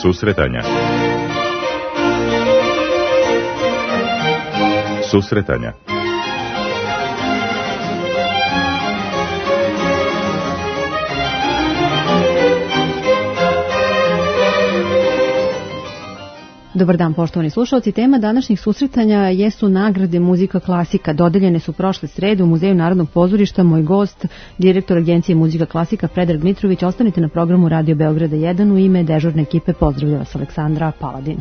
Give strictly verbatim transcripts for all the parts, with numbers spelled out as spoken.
Susretanja. Susretanja. Dobar dan, poštovani slušalci. Tema današnjih susretanja jesu nagrade Muzika klasika. Dodeljene su prošle srede u Muzeju Narodnog pozorišta. Moj gost, direktor Agencije Muzika klasika, Predrag Mitrović. Ostanite na programu Radio Beograda jedan. U ime dežurne ekipe pozdravlja vas Aleksandra Paladin.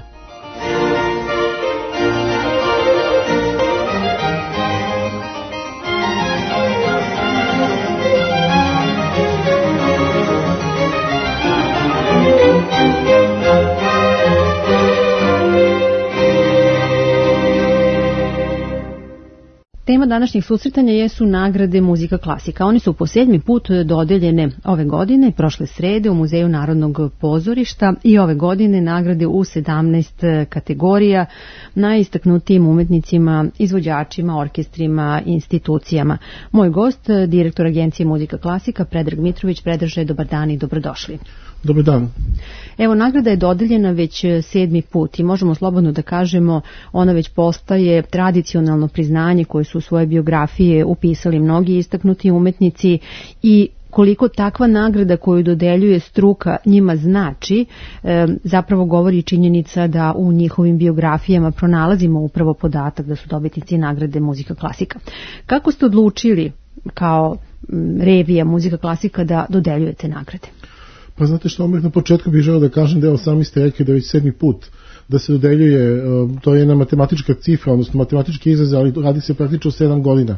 Tema današnjih susretanja jesu nagrade Muzika klasika. Oni su po sedmi put dodeljene ove godine, prošle srede u Muzeju Narodnog pozorišta, i ove godine nagrade u sedamnaest kategorija najistaknutijim umetnicima, izvođačima, orkestrima, institucijama. Moj gost, direktor Agencije Muzika klasika, Predrag Mitrović. Predraže, dobar dan i dobrodošli. Dobar dan. Evo, nagrada je dodeljena već sedmi put i možemo slobodno da kažemo, ona već postaje tradicionalno priznanje koje su u svoje biografije upisali mnogi istaknuti umetnici, i koliko takva nagrada koju dodeljuje struka njima znači, e, zapravo govori činjenica da u njihovim biografijama pronalazimo upravo podatak da su dobitnici nagrade Muzika klasika. Kako ste odlučili kao revija Muzika klasika da dodeljujete nagrade? Pa znate što, odmah na početku bih želeo da kažem da evo sami ste rekli da je već sedmi put da se dodeljuje, to je jedna matematička cifra, odnosno matematički izraz, ali radi se praktično sedam godina,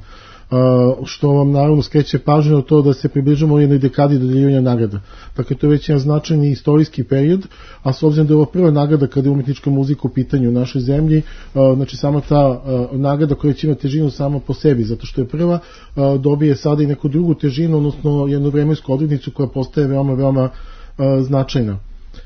što vam naravno skreće pažnju na to da se približamo jednoj dekadi dodeljivanja nagrada. Dakle, to je već jedan značajni istorijski period, a s obzirom da je ovo prva nagrada kada je umetnička muzika u pitanju u našoj zemlji, znači sama ta nagrada koja će ima težinu sama po sebi, zato što je prva, dobije sada i neku drugu težinu, odnosno jednu vremensku odrednicu koja postaje veoma, veoma značajna.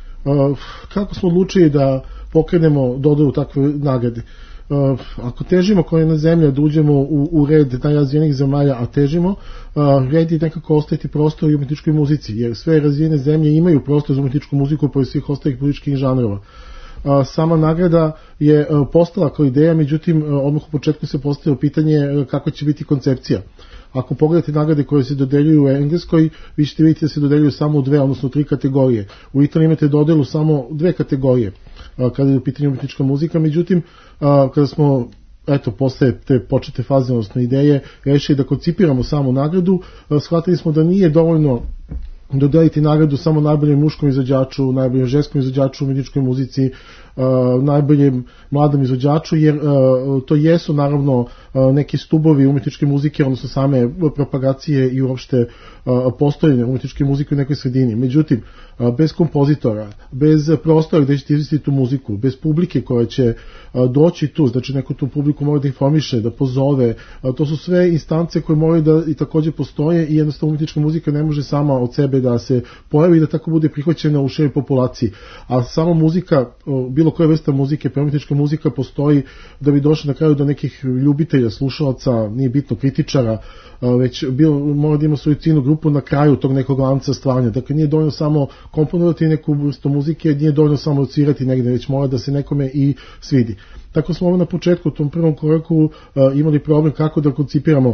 Kako smo odlučili da pokrenemo dodelu takve nagrade? Ako težimo kao jedna zemlja da uđemo u, u red najrazvijenijih zemalja, a težimo, red je nekako ostaviti prostor i umetničkoj muzici, jer sve razvijene zemlje imaju prostor za umetničku muziku pored svih ostalih političkih žanrova. Sama nagrada je postala kao ideja, međutim odmah u početku se postavilo pitanje kakva će biti koncepcija. Ako pogledate nagrade koje se dodeljuju u Engleskoj, vi ćete vidjeti da se dodeljuju samo u dve, odnosno tri kategorije. U Italiji imate dodelu samo dve kategorije kada je u pitanju umetnička muzika, međutim kada smo, eto, posle te počete faze, odnosno ideje, rešili da koncipiramo samu nagradu, shvatili smo da nije dovoljno dodeliti nagradu samo najboljem muškom izvođaču, najboljem ženskom izvođaču u umetničkoj muzici, najboljem mladom izvođaču, jer to jesu naravno neki stubovi umetničke muzike, odnosno same propagacije i uopšte postojanja umetničke muzike u nekoj sredini. Međutim, bez kompozitora, bez prostora gde ćete izvesti tu muziku, bez publike koja će doći tu, znači neko tu publiku mora da informiše, da pozove, to su sve instance koje moraju da i takođe postoje, i jednostavno umetnička muzika ne može sama od sebe da se pojavi i da tako bude prihvaćena u široj populaciji. A samo muzika, bilo koja vrsta muzike, umetnička muzika postoji da bi došli na kraju do nekih ljubitelja, slušalaca, nije bitno kritičara, već bilo, mora da ima svoju ciljnu grupu na kraju tog nekog lanca stvaranja. Dakle, nije dovoljno samo komponovati neku vrstu muzike, nije dovoljno samo odsvirati negde, već mora da se nekome i svidi. Tako smo ovo na početku, u tom prvom koraku, imali problem kako da koncipiramo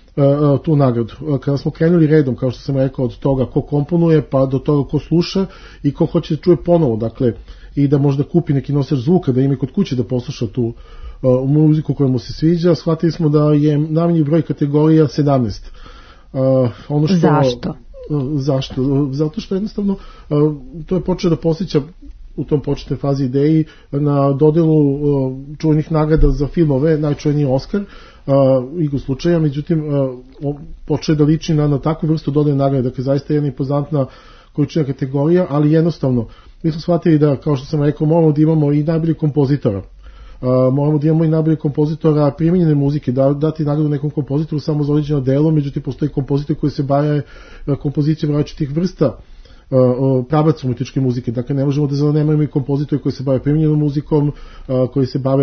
tu nagradu. Kada smo krenuli redom, kao što sam rekao, od toga ko komponuje pa do toga ko sluša i ko hoće da čuje ponovo, dakle, i da možda kupi neki nosač zvuka, da ima kod kuće da posluša tu uh, muziku koja mu se sviđa, shvatili smo da je najmanji broj kategorija sedamnaest. Uh, ono što, zašto? Uh, zašto? Uh, zato što jednostavno uh, to je počeo da posjeća u tom početnoj fazi ideji na dodelu uh, čuvenih nagrada za filmove, najčuveniji Oskar, uh, igru slučaja, međutim uh, počeo da liči na, na takvu vrstu dodele nagrade, dakle zaista jedna impozantna količina kategorija, ali jednostavno mi smo shvatili da, kao što sam rekao, moramo da imamo i najbolji kompozitora. Uh, moramo da imamo i najbolji kompozitora primjenjene muzike, da, dati nagradu nekom kompozitoru samo za određeno delo, međutim postoji kompozitor koji se bave kompozicijom različitih vrsta uh, pravaca umetničke muzike. Dakle, ne možemo da zanemarimo i kompozitori koji se bave primjenjenom muzikom, uh, koji se bave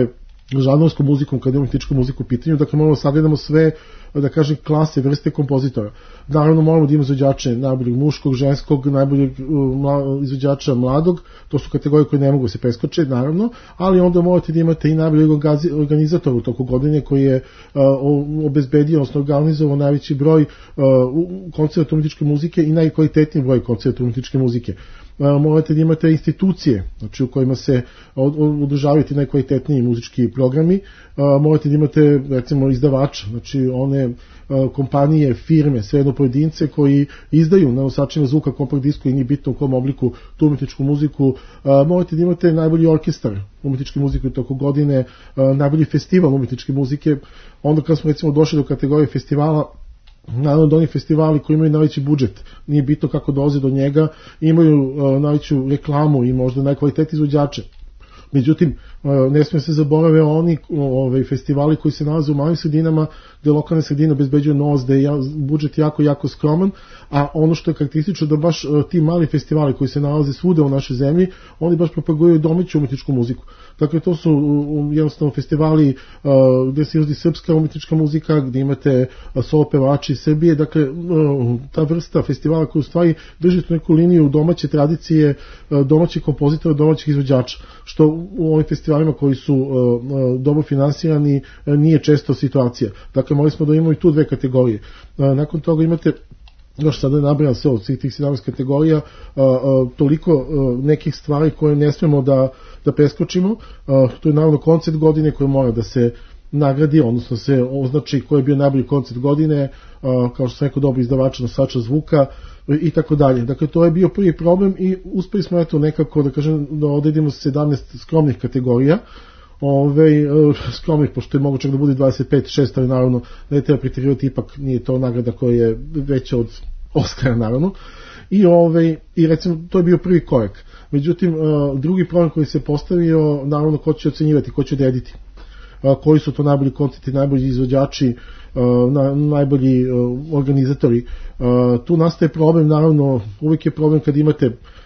žanrovskom muzikom, kada je umetnička muzika u pitanju, dakle moramo sagledamo sve, da kažem, klase, vrste kompozitora. Naravno moramo da imamo izvođače najboljeg muškog, ženskog, najboljeg mla, izvođača mladog, to su kategorije koje ne mogu se preskoče, naravno, ali onda morate da imate i najboljeg organizatora u toku godine koji je uh, obezbedio, odnosno organizovao najveći broj uh, koncerta umetničke muzike i najkvalitetniji broj koncerta umetničke muzike. Morate da imate institucije, znači u kojima se održavaju ti najkvalitetniji muzički programi, morate da imate recimo izdavača, znači one kompanije, firme, sve jedno pojedince koji izdaju na nosačima zvuka kompakt disko i nije bitno u kom obliku tu umetničku muziku, morate da imate najbolji orkestar umetničke muzike u toku godine, najbolji festival umetničke muzike. Onda kad smo recimo došli do kategorije festivala, naravno da oni festivali koji imaju najveći budžet, nije bitno kako dolaze do njega, imaju uh, najveću reklamu i možda najkvalitetniji izvođače. Međutim, uh, ne smije se zaborave oni ovaj, festivali koji se nalaze u malim sredinama, gde lokalne sredine obezbeđuju novac, da je budžet jako, jako skroman, a ono što je karakteristično da baš uh, ti mali festivali koji se nalaze svuda u našoj zemlji, oni baš propaguju domaću umetničku muziku. Dakle, to su um, jednostavno festivali uh, gde se izvodi srpska umetnička muzika, gde imate uh, solo pevači iz Srbije, dakle, uh, ta vrsta festivala koja u stvari drži tu neku liniju domaće tradicije, uh, domaćih kompozitora, domaćih izvođača, što u ovim festivalima koji su uh, uh, dobro finansirani uh, nije često situacija. Dakle, morali smo da imamo i tu dve kategorije. Uh, nakon toga imate, još sada je nabrajam sve od svih tih sedamnaest kategorija, uh, uh, toliko uh, nekih stvari koje ne smemo da, da preskočimo. Uh, to je naravno koncert godine koji mora da se nagradi, odnosno se označi koji je bio najbolji koncert godine, uh, kao što sam rekao, dobro izdavača, nosača zvuka i tako dalje. Dakle, to je bio prvi problem i uspeli smo eto nekako da kažem da odredimo sedamnaest skromnih kategorija. Ove, skromnih, pošto je mogo čak da bude dvadeset pet šest, ali naravno ne treba preterivati, ipak nije to nagrada koja je veća od Oscara, naravno. I, ove, i recimo, to je bio prvi korak. Međutim, drugi problem koji se postavio, naravno, ko će ocenjivati, ko će odrediti. Koji su to najbolji koncerti, najbolji izvođači, na, najbolji organizatori. Tu nastaje problem, naravno, uvijek je problem kad imate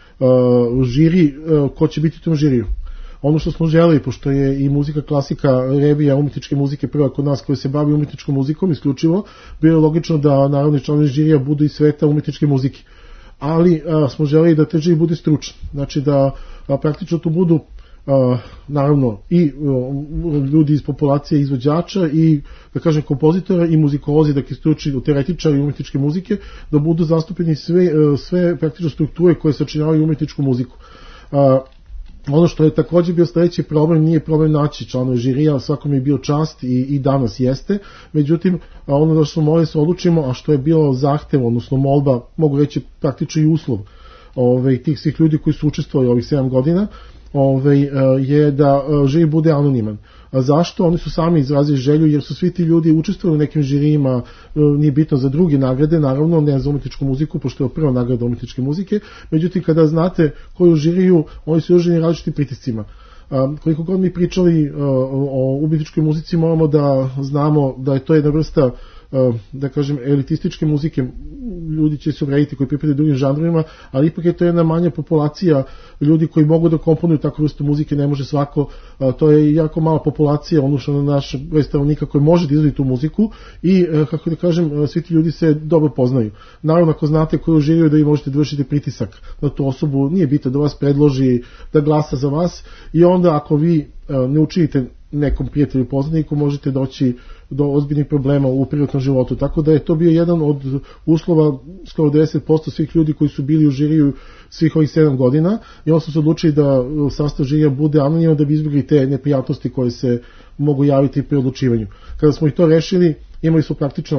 žiri, ko će biti u tom žiriju. Ono što smo želeli, pošto je i muzika klasika, revija umetničke muzike prva kod nas koja se bavi umetničkom muzikom isključivo, bilo je logično da naravno članovi žirija budu iz sveta umetničke muzike. Ali a, smo želeli da te žiri bude stručan, znači da a, praktično tu budu a, naravno i a, ljudi iz populacije izvođača i da kažem kompozitora i muzikolozi, dakle stručni teoretičari umetničke muzike, da budu zastupljeni sve, a, sve praktično strukture koje sačinjavaju umetničku muziku. A, Ono što je također bio sledeći problem, nije problem naći članove žirija, svakom je bio čast i, i danas jeste, međutim ono da smo morali se odlučimo, a što je bilo zahtev, odnosno molba, mogu reći praktično i uslov ove, tih svih ljudi koji su učestvovali ovih sedam godina, ove, je da žiri bude anoniman. A zašto? Oni su sami izrazili želju, jer su svi ti ljudi učestvovali u nekim žirijima, nije bitno za druge nagrade, naravno ne za umetničku muziku, pošto je prva nagrada umetničke muzike, međutim kada znate koju žiriju, oni su izloženi različitim pritiscima. A, koliko god mi pričali a, o umetničkoj muzici, moramo da znamo da je to jedna vrsta, a, da kažem, elitističke muzike. Ljudi će se uvrediti koji pripadaju drugim žanrovima, ali ipak je to jedna manja populacija ljudi koji mogu da komponuju takvu vrstu muzike, ne može svako, a, to je jako mala populacija odnosno na naš broj stanovnika koji može da izvodi tu muziku i, a, kako da kažem, svi ti ljudi se dobro poznaju. Naravno, ako znate koju žiriju, da vi možete da vršite pritisak na tu osobu, nije bitno da vas predloži da glasa za vas i onda ako vi a, ne učinite nekom prijatelju poznaniku, možete doći do ozbiljnih problema u privatnom životu. Tako da je to bio jedan od uslova, skoro devedeset posto svih ljudi koji su bili u žiriju svih ovih sedam godina i onda su se odlučili da sastav žirija bude anoniman da bi izbjegli te neprijatnosti koje se mogu javiti pri odlučivanju. Kada smo i to rešili, imali smo praktično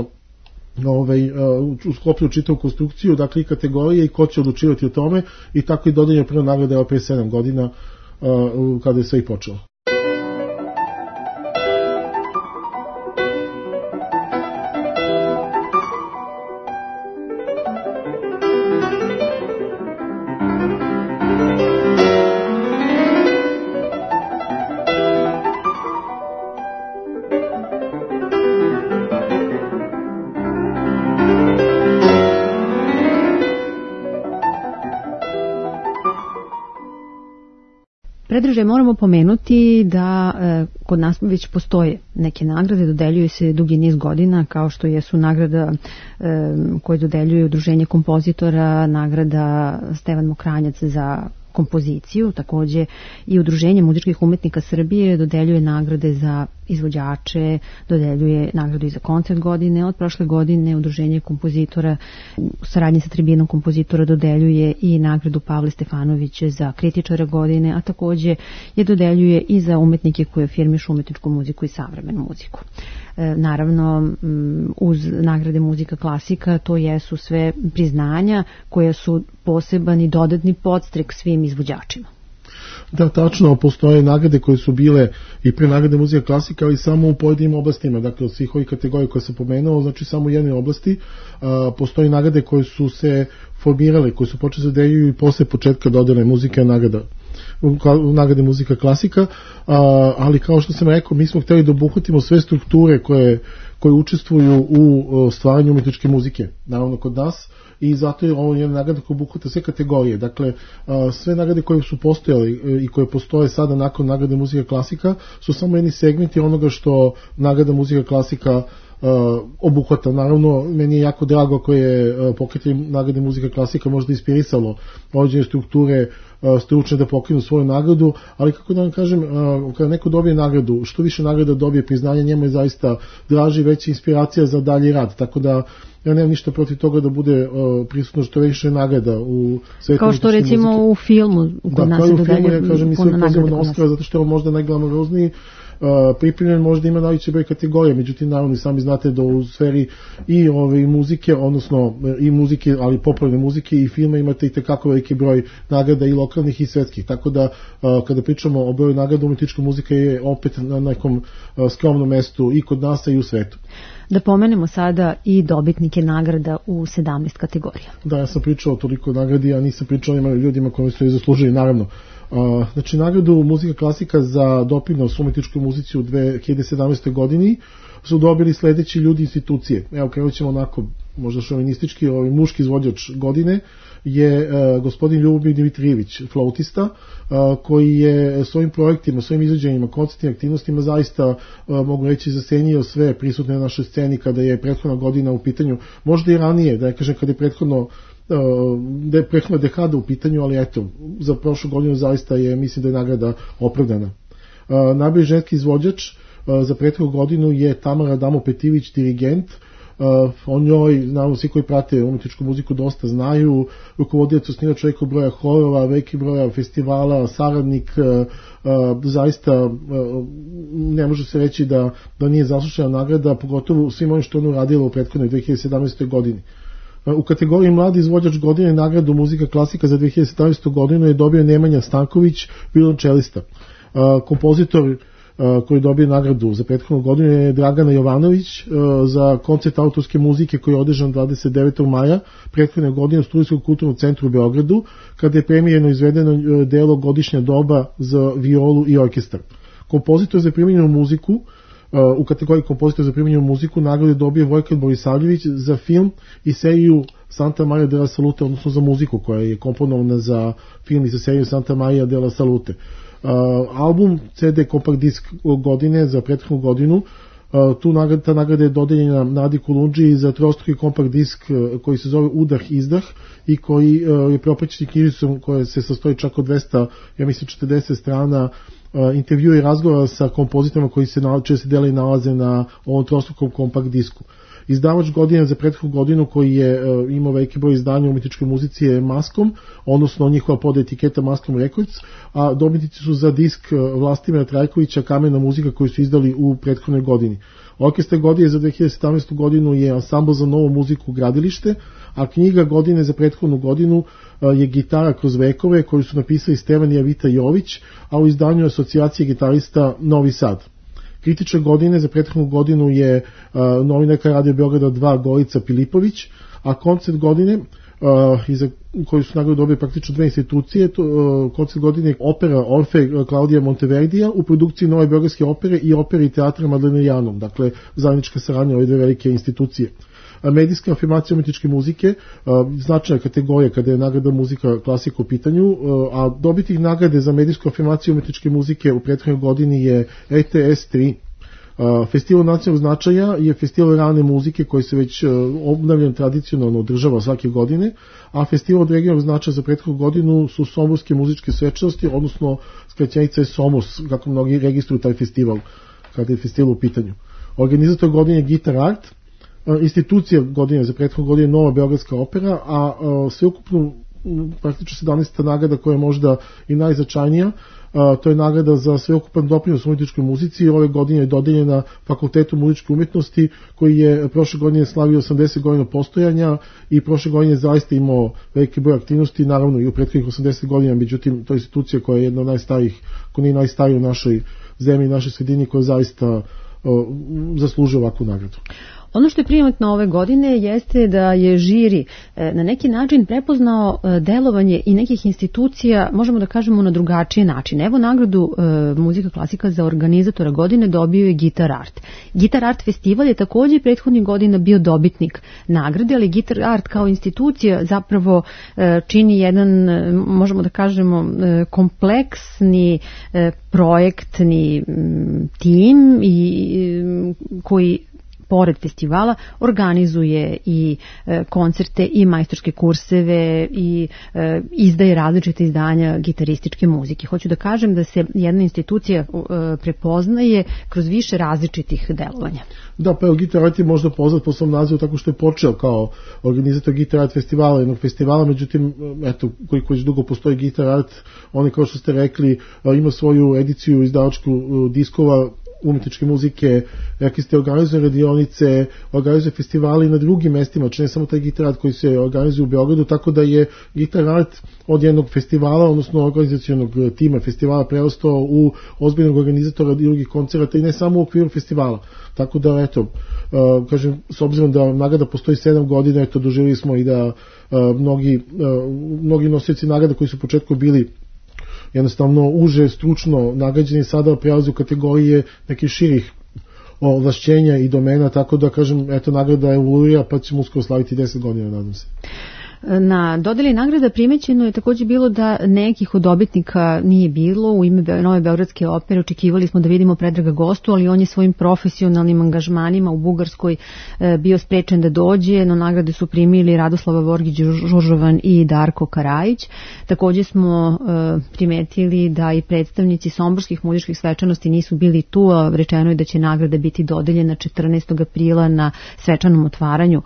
ovaj, u skloplju čitavu konstrukciju, dakle i kategorije i ko će odlučivati o tome i tako i dodeljena prva nagrada je pre sedam godina kada je sve i počelo. Predraže, moramo pomenuti da e, kod nas već postoje neke nagrade, dodeljuju se dugi niz godina, kao što jesu nagrada e, koje dodeljuje Udruženje kompozitora, nagrada Stevan Mokranjac za kompoziciju, takođe i Udruženje muzičkih umetnika Srbije dodeljuje nagrade za izvođače, dodeljuje nagradu i za koncert godine. Od prošle godine Udruženje kompozitora u saradnji sa Tribinom kompozitora dodeljuje i nagradu Pavle Stefanovića za kritičara godine, a takođe je dodeljuje i za umetnike koji afirmišu umetničku muziku i savremenu muziku. E, naravno, uz nagrade muzika klasika, to jesu sve priznanja koja su poseban i dodatni podstrek svim izvođačima. Da, tačno, postoje nagrade koje su bile i pre nagrade muzika klasika, ali samo u pojedinim oblastima, dakle od svih ovih kategorija koje sam pomenuo, znači samo u jednoj oblasti. A, postoje nagrade koje su se formirale, koje su počeli da deljuju i posle početka dodele muzike nagrada u nagrade muzika klasika, a, ali kao što sam rekao, mi smo hteli da obuhvatimo sve strukture koje, koje učestvuju u stvaranju umetničke muzike, naravno kod nas, i zato je ovo jedna nagrada koja obuhvata sve kategorije. Dakle, sve nagrade koje su postojali i koje postoje sada nakon nagrade muzika klasika su samo jedni segmenti onoga što nagrada muzika klasika Uh, obuhvata. Naravno, meni je jako drago ako je uh, pokretanje nagrade muzika klasika možda inspirisalo određene strukture uh, stručne da pokrenu svoju nagradu, ali kako da vam kažem, uh, kada neko dobije nagradu, što više nagrada dobije priznanje, njemu je zaista draži, veća inspiracija za dalji rad, tako da ja nemam ništa protiv toga da bude uh, prisutno što više nagrada u svetu. Kao što recimo muzike. U filmu kod da, nas se dodelje ja kažem, mi sve pozivamo na Oscara zato što je možda najglamorozniji Uh, pripremljen, možda ima najveći broj kategorija, međutim naravno i sami znate da u sferi i ove muzike, odnosno i muzike, ali popularne muzike i filma imate i tekako veliki broj nagrada i lokalnih i svetskih, tako da uh, kada pričamo o broju nagrada, umetnička muzika je opet na nekom uh, skromnom mestu i kod nas i u svetu. Da pomenemo sada i dobitnike nagrada u sedamnaest kategorija. Da, ja sam pričao toliko nagradi, a nisam pričao o ljudima koji su i zaslužili, naravno. Uh, znači, nagradu muzika klasika za doprinos umetničkoj muzici u dve hiljade sedamnaestoj godini su dobili sledeći ljudi institucije. Evo, krenut ćemo onako, možda šovinistički, ovaj muški izvođač godine je uh, gospodin Ljubomir Dimitrijević, flautista, uh, koji je svojim projektima, svojim izvođenjima, koncertnim aktivnostima zaista, uh, mogu reći, zasenio sve prisutne na našoj sceni kada je prethodna godina u pitanju, možda i ranije, da je kažem kada je prethodno da je prethodna dekada u pitanju, ali eto, za prošlu godinu zaista je, mislim da je nagrada opravdana. Najbolji ženski izvođač za prethodnu godinu je Tamara Damo-Petivić, dirigent. O njoj, naravno, svi koji prate umetničku muziku dosta znaju, rukovodilac osnivač velikog broja horova, veliki broja festivala, saradnik, zaista ne može se reći da, da nije zaslužena nagrada, pogotovo svim onim što ona uradila u prethodnoj dve hiljade sedamnaestoj godini. U kategoriji mladi izvođač godine nagradu muzika klasika za dve hiljade sedamnaestu godinu je dobio Nemanja Stanković, violončelista. Kompozitor koji je dobio nagradu za prethodnu godinu je Dragana Jovanović za koncert autorske muzike koji je održan dvadeset devetog maja prethodne godine u Studijskom kulturnom centru u Beogradu, kada je premijerno izvedeno delo Godišnja doba za violu i orkestar. Kompozitor za primjenjenu muziku u kategoriji kompozitor za primjenjenu muziku nagradu je dobio Vojkan Borisavljević za film i seriju Santa Maria della Salute, odnosno za muziku koja je komponovana za film i za seriju Santa Maria della Salute. Uh, album C D kompakt disk godine za prethodnu godinu, uh, tu nagrada, ta nagrada je dodeljena Nadi Kulundži za trostruki kompakt disk uh, koji se zove Udah Izdah i koji uh, je preopraćen knjižicom koja se sastoji čak od dvesta, ja mislim četrdeset strana uh, intervjua i razgovora sa kompozitorima koji se, nalaze, se dele i nalaze na ovom trostrukom kompakt disku. Izdavač godine za prethodnu godinu koji je uh, imao veliki broj izdanja u umetničkoj muzici je Maskom, odnosno njihova pod etiketa Maskom Records, a dobitnici su za disk uh, Vlastimira Trajkovića Kamena muzika koju su izdali u prethodnoj godini. Orkestar godine za dve hiljade sedamnaestu godinu je Ansambl za novu muziku Gradilište, a knjiga godine za prethodnu godinu uh, je Gitara kroz vekove koju su napisali Stevan i Avita Jović, a u izdanju Asocijacije gitarista Novi Sad. Kritičar godine za prethodnu godinu je uh, novinarka Radio Beograda dva Gorica Pilipović, a koncert godine uh, iza koju su nagradu dobili praktično dve institucije, to, uh, koncert godine opera Orfe Klaudija Monteverdija u produkciji Nove Beogradske opere i opere i teatra Madlena Janom, dakle zajednička saradnja ove dve velike institucije. medijska afirmacija umetničke muzike, značajna kategorija kada je nagrada muzika klasika u pitanju, a dobitnik nagrade za medijsku afirmaciju umetničke muzike u prethodnoj godini je E T S tri. Festival nacionalnog značaja je festival rane muzike koji se već obnavljan tradicionalno održava svake godine, a festival od regionalnog značaja za prethodnu godinu su somborske muzičke svečanosti, odnosno skraćenica je SOMOS, kako mnogi registruju taj festival kada je festival u pitanju. Organizator godine je Guitar Art, institucija godine za prethodnu godinu je Nova Beogradska opera, a sveukupno praktično sedamnaesta nagrada koja je možda i najznačajnija, to je nagrada za sveukupan doprinos umetničkoj muzici. Ove godine je dodeljena Fakultetu muzičke umetnosti koji je prošle godine slavio osamdeset godina postojanja i prošle godine je zaista imao veliki broj aktivnosti, naravno i u prethodnih osamdeset godina, međutim to je institucija koja je jedna od najstarijih, koja nije najstarija u našoj zemlji, našoj sredini, koja zaista zaslužuje ovakvu nagradu. Ono što je primetno ove godine jeste da je žiri na neki način prepoznao delovanje i nekih institucija, možemo da kažemo na drugačiji način. Evo nagradu muzika klasika za organizatora godine dobio je Guitar Art. Guitar Art festival je također prethodnih godina bio dobitnik nagrade, ali Guitar Art kao institucija zapravo čini jedan, možemo da kažemo, kompleksni projektni tim i koji pored festivala organizuje i e, koncerte i majstorske kurseve i e, izdaje različite izdanja gitarističke muzike. Hoću da kažem da se jedna institucija e, prepoznaje kroz više različitih delovanja. Da, pa evo, Guitar Art je možda poznat po svom nazivu tako što je počeo kao organizator Guitar Art festivala, jednog festivala, međutim, eto, koliko već dugo postoji Guitar Art, oni, kao što ste rekli, ima svoju ediciju izdavačku diskova umetničke muzike, rekli ste, organizuje radionice, organizuje festivali na drugim mestima, či ne samo taj Guitar Art koji se organizuje u Beogradu, tako da je Guitar Art od jednog festivala, odnosno organizacionog tima festivala prerastao u ozbiljnog organizatora drugih koncerata i ne samo u okviru festivala. Tako da, eto, uh, kažem, s obzirom da nagrada postoji sedam godina, eto, doživili smo i da uh, mnogi, uh, mnogi nosioci nagrada koji su u početku bili jednostavno uže, stručno nagrađeni, sada prelaze u kategorije nekih širih ovlašćenja i domena, tako da, kažem, eto, nagrada evoluira, pa ćemo uskoro slaviti deset godina, nadam se. Na dodeli nagrada primećeno je također bilo da nekih od dobitnika nije bilo. U ime Nove Beogradske opere očekivali smo da vidimo Predraga Gostu, ali on je svojim profesionalnim angažmanima u Bugarskoj bio sprečen da dođe, no nagrade su primili Radoslava Vorgić-Žuržovan i Darko Karajić. Također smo primetili da i predstavnici somborskih muzičkih svečanosti nisu bili tu, a rečeno je da će nagrada biti dodeljena četrnaestog aprila na svečanom otvaranju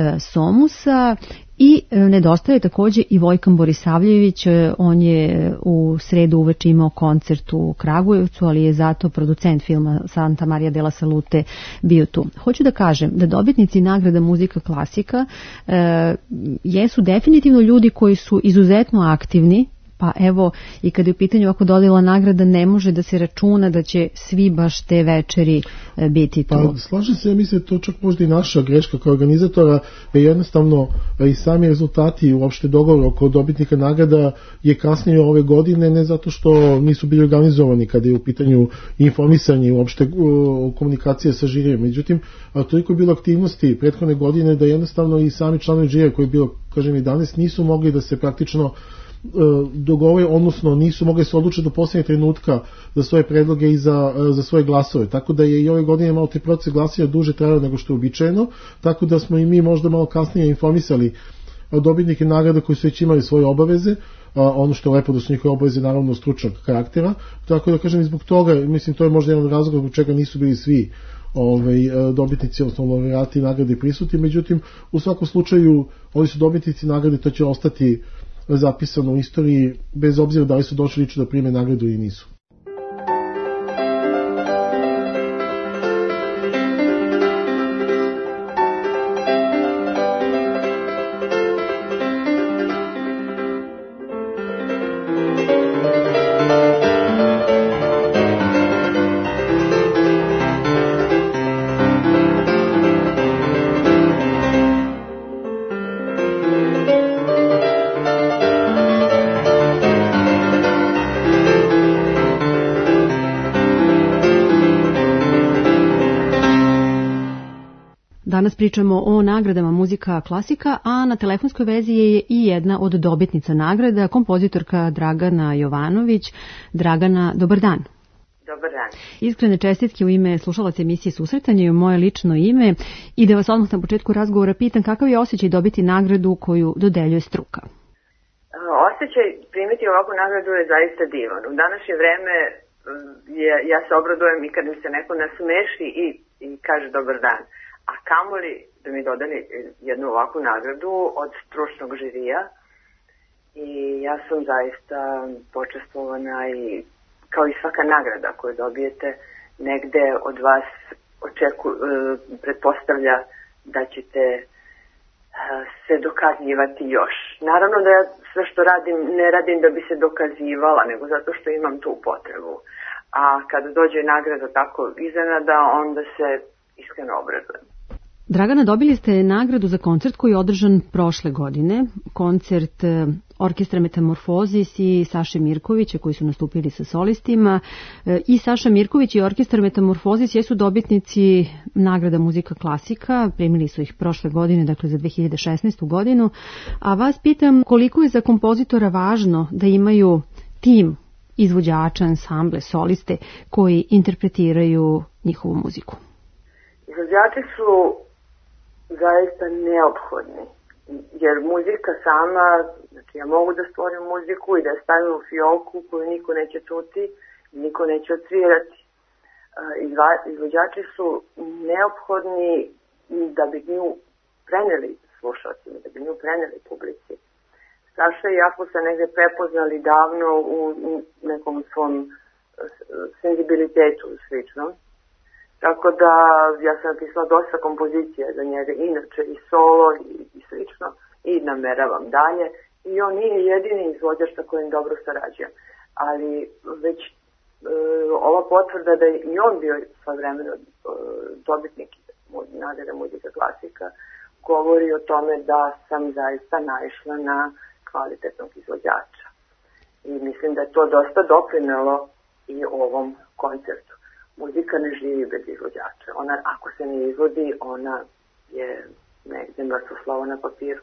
Somusa. I nedostaje također i Vojkan Borisavljević, on je u sredu uveče imao koncert u Kragujevcu, ali je zato producent filma Santa Maria della Salute bio tu. Hoću da kažem da dobitnici nagrada muzika klasika e, jesu definitivno ljudi koji su izuzetno aktivni, pa evo i kada je u pitanju ako dodela nagrada ne može da se računa da će svi baš te večeri biti tu. Pa slažem se, ja mislim to čak možda i naša greška kao organizatora, je jednostavno i sami rezultati uopšte dogovor oko dobitnika nagrada je kasnije ove godine, ne zato što nisu bili organizovani kada je u pitanju informisanje i uopšte komunikacija sa žirijem. Međutim, toliko je bilo aktivnosti prethodne godine da jednostavno i sami članovi žirija koji je bilo, kažem, i danas nisu mogli da se praktično dogovore, odnosno nisu mogli se odlučiti do posljednjeg trenutka za svoje predloge i za, za svoje glasove, tako da je i ove godine malo taj proces glasanja duže trajao nego što je uobičajeno, tako da smo i mi možda malo kasnije informisali dobitnike nagrada koji su već imali svoje obaveze, ono što je lepo da su njihove obaveze naravno stručnog karaktera, tako da kažem i zbog toga, mislim to je možda jedan od razloga zbog čega nisu bili svi ovaj, dobitnici, odnosno laureati nagrade prisutni, međutim u svakom slučaju ovi su dobitnici nagrade, to će ostati zapisano u istoriji, bez obzira da li su došli lično da prime nagradu i nisu. Danas pričamo o nagradama Muzika klasika, a na telefonskoj vezi je i jedna od dobitnica nagrada, kompozitorka Dragana Jovanović. Dragana, dobar dan. Dobar dan. Iskrene čestitke u ime slušalaca emisije Susretanje i u moje lično ime i da vas odmah na početku razgovora pitam kakav je osjećaj dobiti nagradu koju dodeljuje struka? Osjećaj primiti ovakvu nagradu je zaista divan. U današnje vreme je, ja se obradujem i kad mi se neko nasmeši i, i kaže dobar dan. A kamoli da mi dodali jednu ovakvu nagradu od stručnog žirija i ja sam zaista počestvovana i kao i svaka nagrada koju dobijete negde od vas očeku, pretpostavlja da ćete se dokazivati još. Naravno da ja sve što radim ne radim da bi se dokazivala, nego zato što imam tu potrebu. A kada dođe nagrada tako iznenada, onda se iskreno obradujem. Dragana, dobili ste nagradu za koncert koji je održan prošle godine, koncert Orkestra Metamorfozis i Saše Mirkovića koji su nastupili sa solistima. I Saša Mirković i Orkestar Metamorfozis jesu dobitnici nagrada Muzika klasika, primili su ih prošle godine, dakle za dve hiljade šesnaestu godinu. A vas pitam koliko je za kompozitora važno da imaju tim izvođača, ansamble, soliste koji interpretiraju njihovu muziku? Izvođači su zaista neophodni, jer muzika sama, znači ja mogu da stvorim muziku i da je stavim u fioku koju niko neće čuti i niko neće odsvirati. Izvođači su neophodni da bi nju preneli slušalcima, da bi nju preneli publici. Saša i ja smo se negde prepoznali davno u nekom svom senzibilitetu sličnom. Tako da ja sam napisala dosta kompozicija za njega, inače i solo i, i slično, i nameravam dalje. I on nije jedini izvođač sa kojim dobro sarađujem. Ali već e, ova potvrda da je i on bio svojevremeno e, dobitnik nagrade Muzika klasika govori o tome da sam zaista naišla na kvalitetnog izvođača. I mislim da je to dosta doprinelo i ovom koncertu. Muzika ne živi bez izvođača. Ona, ako se ne izvodi, ona je negde mrtvo slovo na papiru.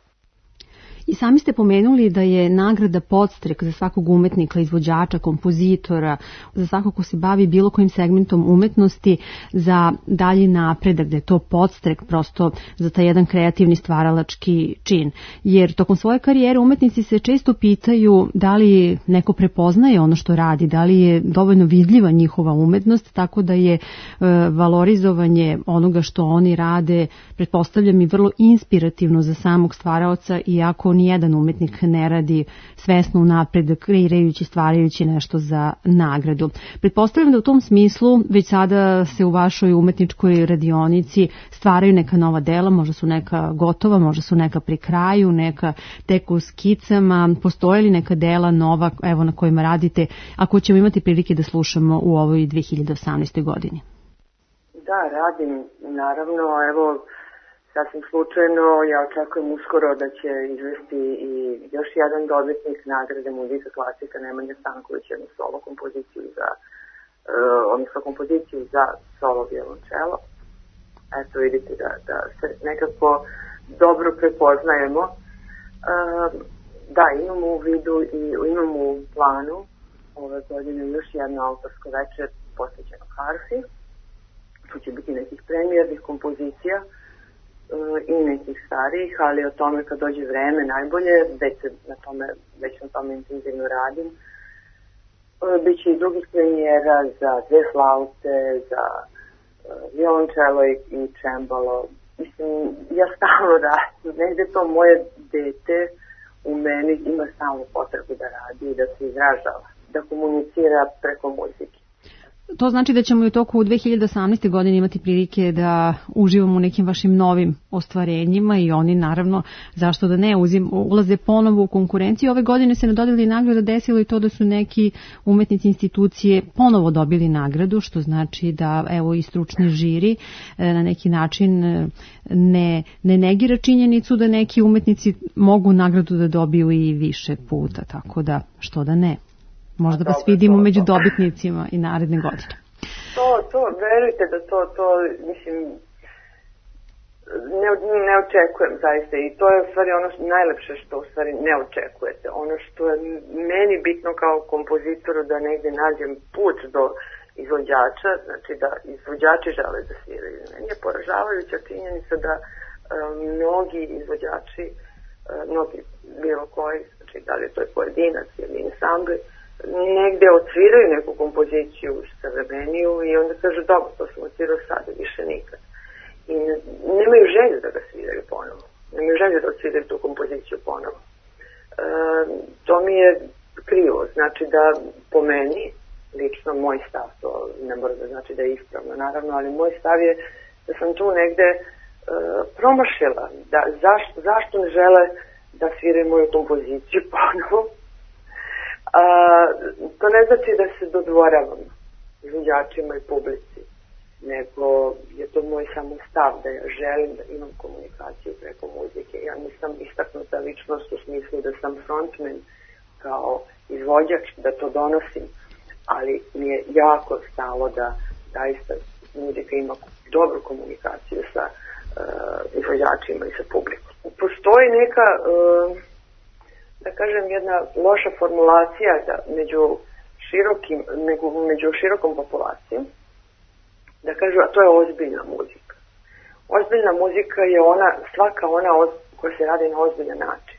I sami ste pomenuli da je nagrada podstrek za svakog umetnika, izvođača, kompozitora, za svakog ko se bavi bilo kojim segmentom umetnosti za dalji napredak, da je to podstrek prosto za taj jedan kreativni stvaralački čin. Jer tokom svoje karijere umetnici se često pitaju da li neko prepoznaje ono što radi, da li je dovoljno vidljiva njihova umetnost, tako da je e, valorizovanje onoga što oni rade, pretpostavljam i vrlo inspirativno za samog stvaraoca, iako nijedan umetnik ne radi svesno unapred, kreirajući, stvarajući nešto za nagradu. Pretpostavljam da u tom smislu već sada se u vašoj umetničkoj radionici stvaraju neka nova dela, možda su neka gotova, možda su neka pri kraju, neka tek u skicama. Postoje li neka dela nova, evo, na kojima radite, ako ćemo imati prilike da slušamo u ovoj dve hiljade osamnaestoj godini? Da, radim, naravno, evo, sasvim slučajno, ja očekujem uskoro da će izvesti i još jedan dobitnik nagrade Muzika klasika, Nemanja Stanković, jednu solo kompoziciju za, uh, odnosno kompoziciju za solo violončelo. Eto, vidite da, da se nekako dobro prepoznajemo. Uh, da, imamo u vidu i imamo u planu ove godine još jedno autorsko večer posvećeno harfi. Tu će biti nekih premijernih kompozicija i nekih starijih, ali o tome kad dođe vreme najbolje, već na tome, već na tome intenzivno radim. Biće i drugih premijera za dve flaute, za violončelo i, i čembalo. Mislim, ja stalno radim, negde to moje dete u meni ima stalno potrebu da radi i da se izražava, da komunicira preko muzike. To znači da ćemo i u toku dve hiljade osamnaeste. godine imati prilike da uživamo u nekim vašim novim ostvarenjima i oni naravno, zašto da ne, uzim, ulaze ponovo u konkurenciju. Ove godine se na dodjeli nagrada desilo i to da su neki umetnici institucije ponovo dobili nagradu, što znači da evo i stručni žiri na neki način ne, ne negira činjenicu da neki umetnici mogu nagradu da dobiju i više puta, tako da što da ne. Možda vas vidimo među dobitnicima i naredne godine. To, to, verujte da to, to, mislim, ne, ne očekujem zaista i to je u stvari ono najlepše što u stvari ne očekujete. Ono što je meni bitno kao kompozitoru da negde nađem put do izvođača, znači da izvođači žele da sviraju. Meni je poražavajuća činjenica da um, mnogi izvođači, um, mnogi bilo koji, znači da li je to je pojedinac ili ansambli, negde odsviraju neku kompoziciju savremeniju i onda kažu dobro, to sam odsvirao sada, više nikad. I nemaju želju da ga sviraju ponovo. Nemaju želju da odsviraju tu kompoziciju ponovo. E, to mi je krivo. Znači da po meni, lično moj stav, to ne mora da znači da je ispravno, naravno, ali moj stav je da sam tu negde e, promašila. Da, zašto, zašto ne žele da sviraju moju kompoziciju ponovo? A, to ne znači da se dodvoravam izvođačima i publici, nego je to moj samo stav da ja želim da imam komunikaciju preko muzike. Ja nisam istaknuta ličnost u smislu da sam frontman kao izvođač, da to donosim, ali mi je jako stalo da zaista muzika ima dobru komunikaciju sa uh, izvođačima i sa publikom. Postoji neka, uh, da kažem, jedna loša formulacija da među širokim, među širokom populacijom, da kažu, a to je ozbiljna muzika. Ozbiljna muzika je ona, svaka ona oz, koja se radi na ozbiljan način. E,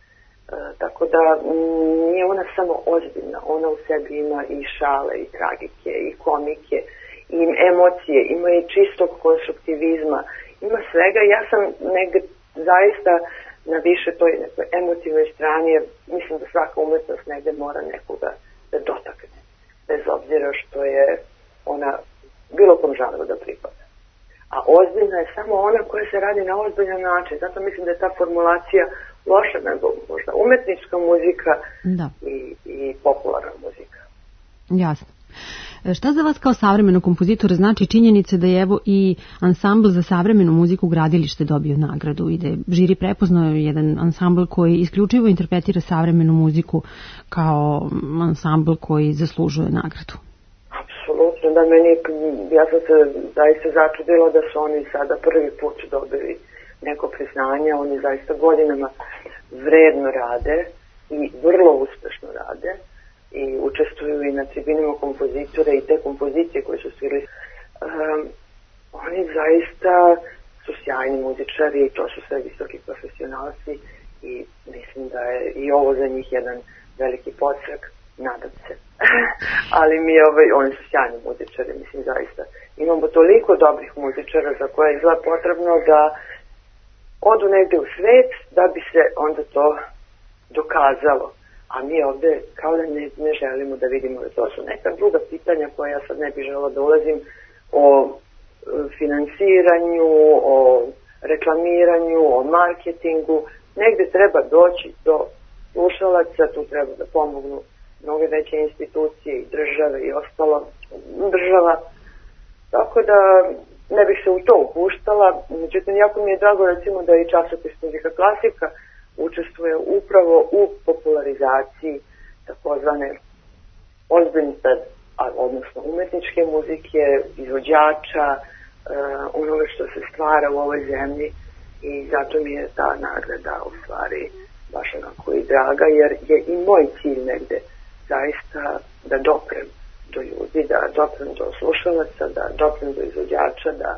tako da m, nije ona samo ozbiljna, ona u sebi ima i šale, i tragike, i komike, i emocije, ima i čistog konstruktivizma, ima svega. Ja sam negde zaista na više toj nekoj emotivnoj strani, jer mislim da svaka umetnost negde mora nekoga da dotakne, bez obzira što je ona bilo kom žanru da pripada. A ozbiljna je samo ona koja se radi na ozbiljan način. Zato mislim da je ta formulacija loša, nego možda umetnička muzika i, i popularna muzika. Jasno. Šta za vas kao savremenog kompozitora znači činjenica da je evo i ansambl za savremenu muziku Gradilište dobio nagradu i da je žiri prepoznao jedan ansambl koji isključivo interpretira savremenu muziku kao ansambl koji zaslužuje nagradu? Apsolutno, da meni, ja sam se zaista začudila da su oni sada prvi put dobili neko priznanje, oni zaista godinama vredno rade i vrlo uspešno rade i učestvuju i na tribinama kompozitora i te kompozicije koje su svirali. Um, oni zaista su sjajni muzičari i to su sve visoki profesionalci i mislim da je i ovo za njih jedan veliki podstrek, nadam se. Ali mi ovaj, oni su sjajni muzičari, mislim zaista. Imamo toliko dobrih muzičara za koje je izgleda potrebno da odu negde u svet da bi se onda to dokazalo. A mi ovde kao da ne, ne želimo da vidimo da to su neka druga pitanja koja ja sad ne bih žela da ulazim o finansiranju, o reklamiranju, o marketingu. Negde treba doći do slušalaca, tu treba da pomognu mnoge veće institucije i države i ostalo država. Tako da ne bih se u to upuštala. Međutim, jako mi je drago recimo da i časopis Muzika klasika učestvuje upravo u popularizaciji takozvane ozbiljne, odnosno umetničke muzike, izvođača, uh, onoga što se stvara u ovoj zemlji i zato mi je ta nagrada u stvari baš onako i draga, jer je i moj cilj negde zaista da doprem do ljudi, da doprem do slušalaca, da doprem do izvođača, da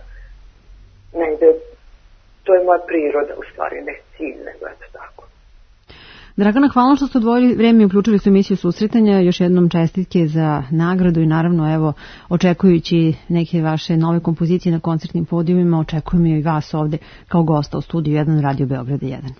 negde to je moja priroda u stvari, ne cilj, nego eto tako. Dragana, hvala što ste odvojili vreme i uključili su emisiju Susretanja. Još jednom čestitke za nagradu i naravno evo očekujući neke vaše nove kompozicije na koncertnim podijumima, očekujem i vas ovde kao gosta u studiju jedan Radio Beograda jedan.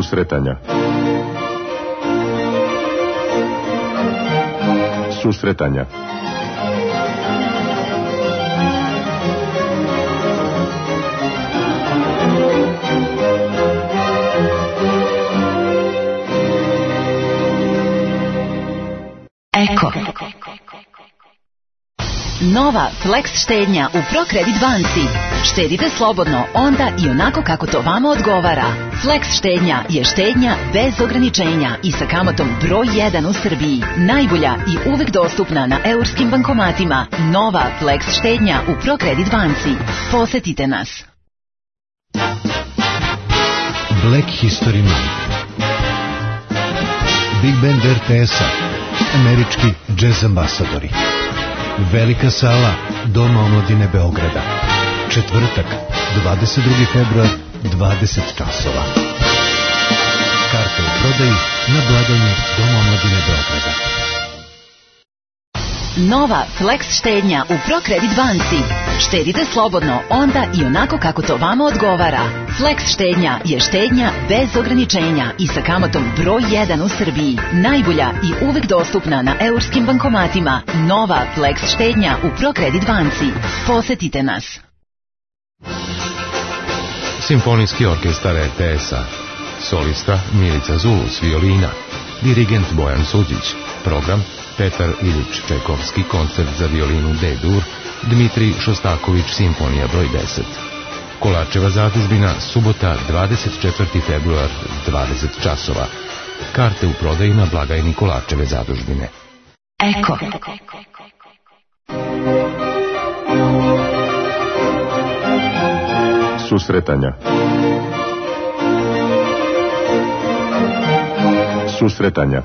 Susretanja. Susretanja. Eko. Nova Flex štednja u ProCredit banci. Štedite slobodno onda i onako kako to vama odgovara. Flex štednja je štednja bez ograničenja i sa kamatom broj jedan u Srbiji. Najbolja i uvek dostupna na eurskim bankomatima. Nova Flex štednja u ProCredit banci. Posetite nas. Black History Month. Big Band er te es-a. Američki džez ambasadori. Velika sala Doma omladine Beograda. Četvrtak, dvadeset drugi februar, dvadeset časova. Karte u prodaji na blagajni Doma omladine Beograda. Nova Flex štednja u ProCredit banci. Štedite slobodno onda i onako kako to vama odgovara. Flex štednja je štednja bez ograničenja i sa kamatom broj jedan u Srbiji. Najbolja i uvek dostupna na eurskim bankomatima. Nova Flex štednja u ProCredit banci. Posetite nas. Simfonijski orkestar er te es-a. Solista Milica Zulus, violina. Dirigent Bojan Suđić. Program Petar Ilić Čajkovski, koncert za violinu D-dur, Dmitrij Šostaković, simfonija broj deset. Kolačeva zadužbina, subota, dvadeset četvrti februar, dvadeset časova. Karte u prodaji na blagajni Kolačeve zadužbine. Eko. Susretanja. Susretanja.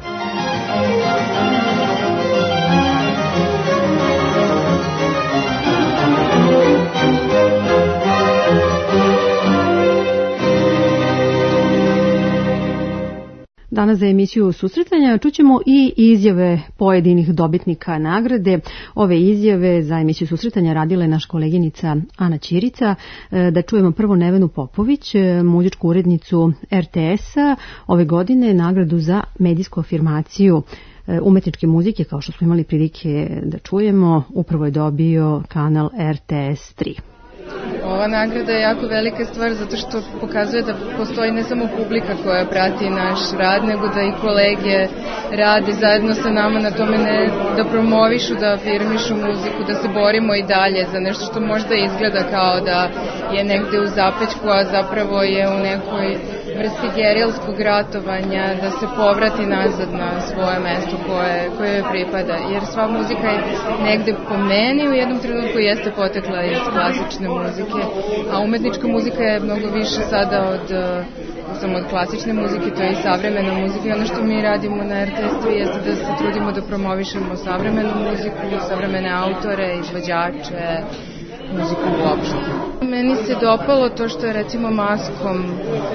Danas za emisiju Susretanja čućemo i izjave pojedinih dobitnika nagrade. Ove izjave za emisiju Susretanja radila je naša koleginica Ana Ćirica. Da čujemo prvo Nevenu Popović, muzičku urednicu er te es-a. Ove godine nagradu za medijsku afirmaciju umetničke muzike, kao što smo imali prilike da čujemo, upravo je dobio kanal er te es tri. Ova nagrada je jako velika stvar zato što pokazuje da postoji ne samo publika koja prati naš rad, nego da i kolege rade zajedno sa nama na tome ne, da promovišu, da afirmišu muziku, da se borimo i dalje za nešto što možda izgleda kao da je negde u zapećku, a zapravo je u nekoj vrsti gerilskog ratovanja, da se povrati nazad na svoje mesto koje, koje joj pripada. Jer sva muzika je negde po meni u jednom trenutku jeste potekla iz klasične muzike, a umetnička muzika je mnogo više sada od, samo od klasične muzike, to je i savremena muzika. I ono što mi radimo na er te es tri jeste da se trudimo da promovišemo savremenu muziku, savremene autore, izvođače, muziku uopšte. Meni se dopalo to što je recimo Maskom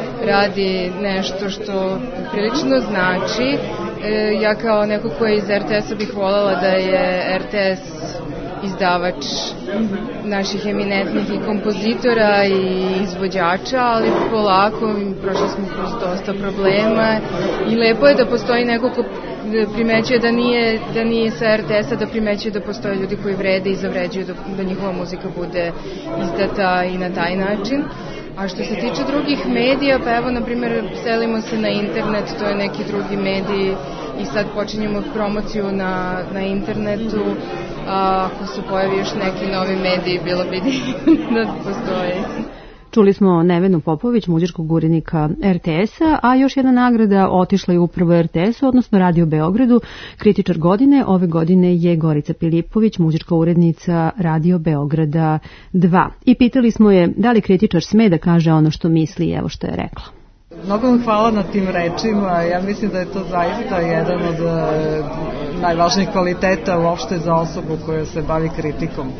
radi nešto što prilično znači. E, ja kao neko ko je iz er te es-a bih voljela da je er te es izdavač naših eminentnih i kompozitora i izvođača, ali polako prošli smo kroz dosta problema i lepo je da postoji neko ko primećuje da nije, da nije sa er te es-a, da primećuje da postoje ljudi koji vrede i zavređuju da, da njihova muzika bude izdata i na taj način. A što se tiče drugih medija, pa evo, na primjer, selimo se na internet, to je neki drugi medij i sad počinjemo promociju na, na internetu. A ako se pojavi još neki novi mediji, bilo bi da postoji. Čuli smo Nevenu Popović, muzičkog urednika er te es-a, a još jedna nagrada otišla je upravo er te es-u, odnosno Radio Beogradu. Kritičar godine ove godine je Gorica Pilipović, muzička urednica Radio Beograda dva. I pitali smo je da li kritičar sme da kaže ono što misli, evo što je rekla. Mnogo vam hvala na tim rečima. Ja mislim da je to zaista jedan od uh, najvažnijih kvaliteta uopšte za osobu koja se bavi kritikom.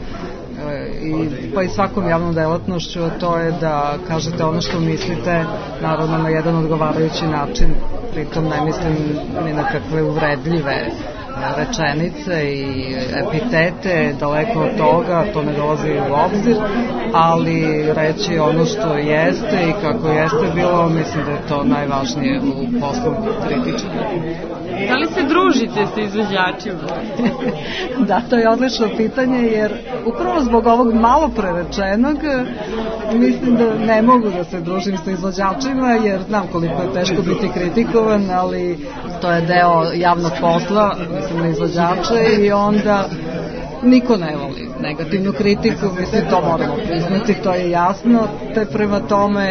I, pa i svakom javnom delatnošću, to je da kažete ono što mislite, naravno na jedan odgovarajući način, pritom ne mislim ni na kakve uvredljive rečenice i epitete, daleko od toga, to ne dolazi u obzir, ali reći ono što jeste i kako jeste bilo, mislim da je to najvažnije u poslu kritičara. Da li se družite sa izvođačima? Da, to je odlično pitanje, jer upravo zbog ovog malo prerečenog mislim da ne mogu da se družim sa izvođačima, jer znam koliko je teško biti kritikovan, ali to je deo javnog posla, mislim na izvođače, i onda niko ne voli negativnu kritiku, mislim to moramo priznati, to je jasno, te prema tome